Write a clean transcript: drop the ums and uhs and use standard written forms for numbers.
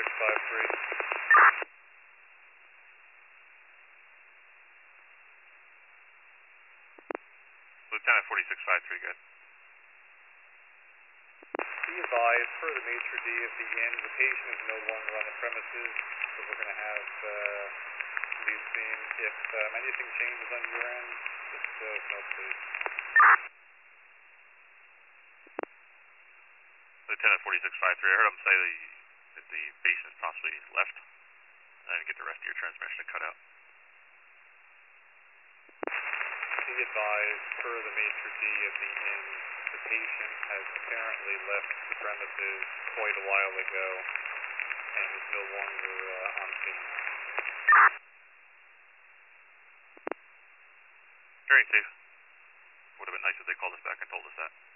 4653. Lieutenant 4653, good. Be advised, per the maitre d' of the inn, the patient is no longer on the premises, so we're going to have be seen. If anything changes on your end, just note please. Lieutenant 4653, I heard him say that the patient's possibly left. I didn't get the rest of your transmission cut out. Be advised, per the maitre d' of the inn, the patient has apparently left the premises quite a while ago and is no longer on scene. Very safe. Would have been nice if they called us back and told us that.